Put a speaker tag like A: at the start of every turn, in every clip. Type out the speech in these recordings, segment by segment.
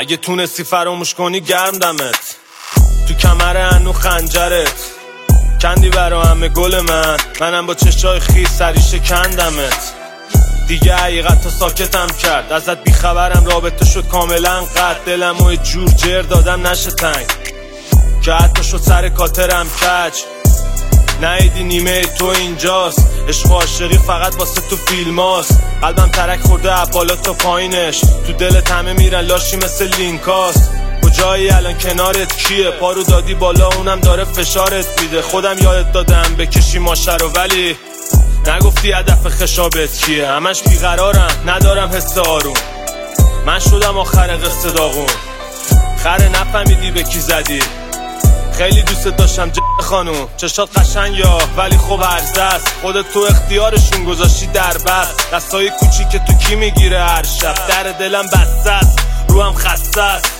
A: اگه تونستی فراموش کنی گرم دمت، تو کمر هنو خنجرت کندی برا همه گل منم با چشای خیس سری شکندمت. دیگه حقیقت تا ساکتم کرد، ازت بیخبرم، رابطه شد کاملا قطع، دلم و جور جر دادم نشه تنگ که حتی شد سر کاترم کج. نهیدی نیمه تو اینجاست، عشق و عاشقی فقط واسه تو فیلم هاست. قلبم ترک خورده بالا تا پایینش، تو دلت همه میرن لاشی مثل لینکاست. کجایی الان کنارت کیه؟ پارو دادی بالا اونم داره فشارت میده. خودم یادت دادم بکشی ماشه رو ولی نگفتی هدف خشابت کیه. همش بیقرارم ندارم حس آروم، من شدم آخر قصه داغون. خره نفهمیدی به کی زدی، خیلی دوست داشتم خانوم. چشات قشنگ یا ولی خب عرضه است، خودت تو اختیارشون گذاشتی در بست. دستای کوچیک تو کی میگیره هر شب، در دلم بسته است روحم خسته است.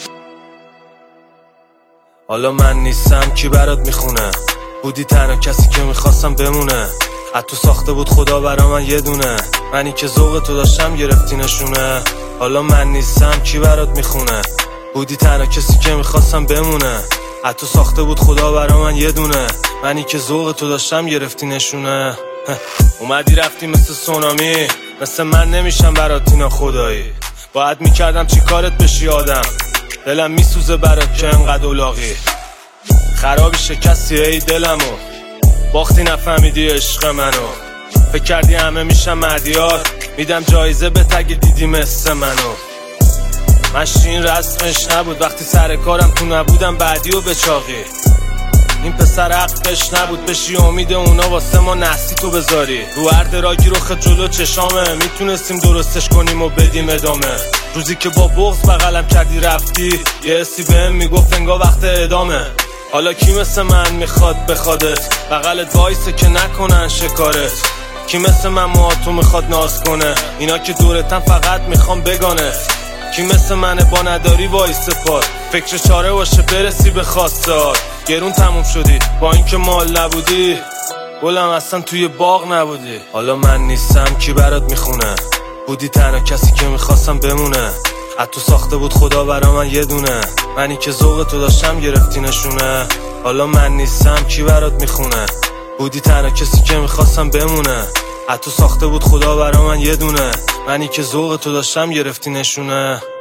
A: حالا من نیستم کی برات میخونه، بودی تنها کسی که میخواستم بمونه. از تو ساخته بود خدا برا من یه دونه، منی که ذوق تو داشتم گرفتی نشونه. حالا من نیستم کی برات میخونه، بودی تنها کسی که میخواستم بمونه. از تو ساخته بود خدا برا من یه دونه، منی که ذوق تو داشتم گرفتی نشونه. اومدی رفتی مثل سونامی، مثل من نمیشم برات اینا خدایی. باید میکردم چی کارت بشی آدم، دلم میسوزه برات که انقدر اولاغی. خرابی شکستی ای دلمو، باختی نفهمیدی عشق منو. فکر کردی همه میشم مردیار، میدم جایزه به تگ دیدی مثل منو. مشین رسمش نبود وقتی سر کارم تو نبودم بعدی و بچاقی. این پسر حقش نبود بشی امید اونا واسه ما نحسی تو بذاری. رو هر دراگی رخ جلو چشامه، میتونستیم درستش کنیم و بدیم ادامه. روزی که با بغض بغلم کردی رفتی، یه حسی بهم میگفت انگار وقت ادامه. حالا کی مثل من میخواد بخوادت، بغلت وایسه که نکنن شکارت. کی مثل من موهاتو میخواد ناز کنه، اینا که دورتن فقط میخوام بگانت. کی مثل منه با نداری وایسه پاد، فکر چاره باشه برسی به خواستار. گرون تموم شدی با اینکه مال نبودی، گلم اصلا توی باغ نبودی. حالا من نیستم کی برات میخونه، بودی تنها کسی که میخواستم بمونه. از تو ساخته بود خدا برا من یه دونه، منی که ذوق تو داشتم گرفتی نشونه. حالا من نیستم کی برات میخونه، بودی تنها کسی که میخواستم بمونه. از تو ساخته بود خدا برا من یه دونه، منی که ذوق تو داشتم گرفتی نشونه.